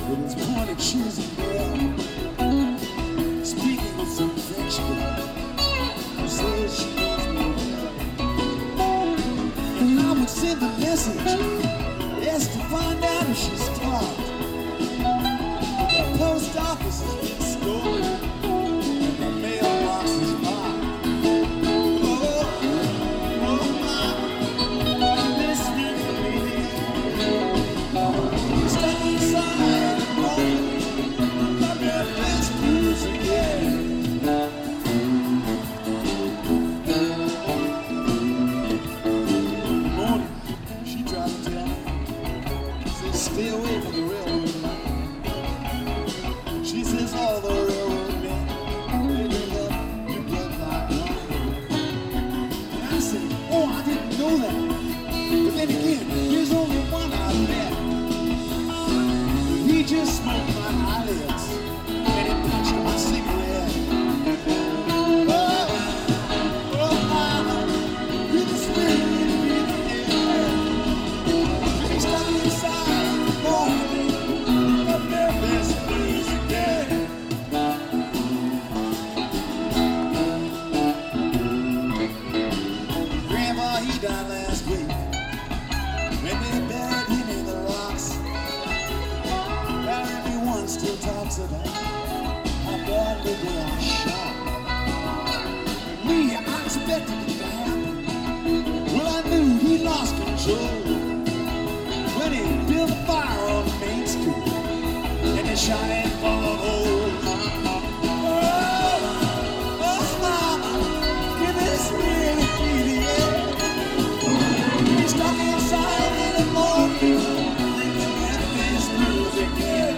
with his pointed shoes and bell, speaking with some French girl who says she knows me well. And I would send a message, yes, to find out if she's stopped. But the post office has been stolen and the mailbox is locked. Stay away from the railroad line. She says all the railroad men, they bring up your bloodline line. And I said, oh, I didn't know that. But then again, there's only one I met. He just smoked my eyelids and he punched my cigarette. Oh, mama, you're the spirit in me. He's stuck inside. Grandma, he died last week. When they buried him in the rocks, now everyone still talks about how badly they are shot. Me, I expected it to happen. Well, I knew he lost control when he built a fire on Main Street and it shot in full of holes. Oh, mama, give this really pretty air. He's stuck inside in the morning, breathing at this music again.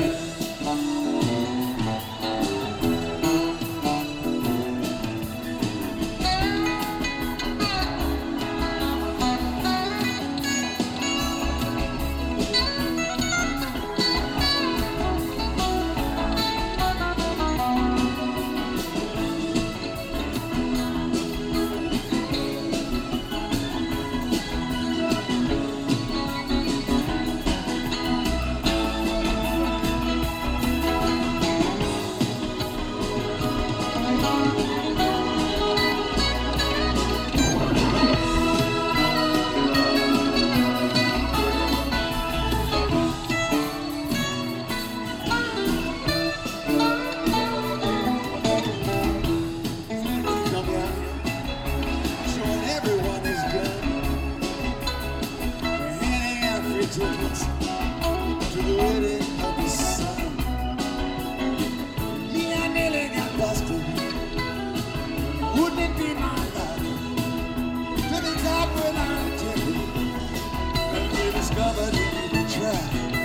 Tickets to the wedding of his son. Me, I nearly got busted. Wouldn't it be my luck to be caught without a ticket and be discovered in the trap?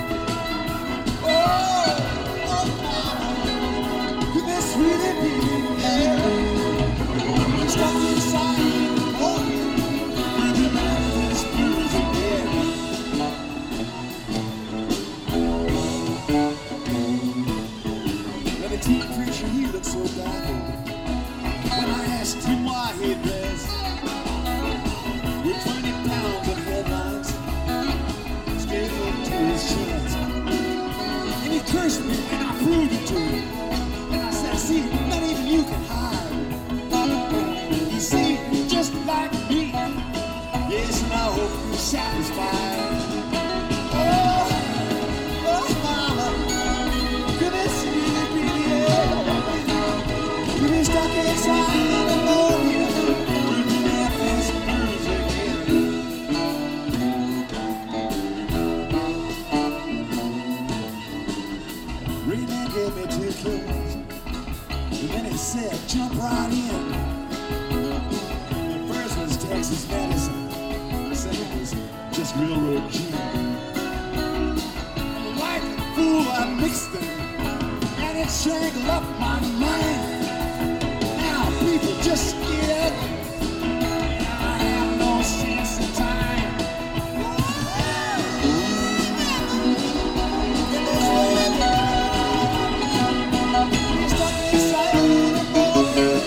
Oh, mama, could this really be? Yeah. Stuck inside the morning, breathing out this blues again. The teen preacher, he looked so baffled when I asked him why he dressed with 20 pounds of headlines stapled to his chest. And he cursed me, and I proved it to him. And I said, see, not even you can hide. You see, just like me. Yes, and I hope you're satisfied. Oh, mama, could this really be? You be stuck inside the morning, breathing out this music again. Rayman gave me tickets, and then he said, jump right in. The first was Texas medicine, the second was just railroad gin. And like a fool, I mixed them, and it strangled up my mind. People just get up. I have no sense of time. Stuck inside the morning.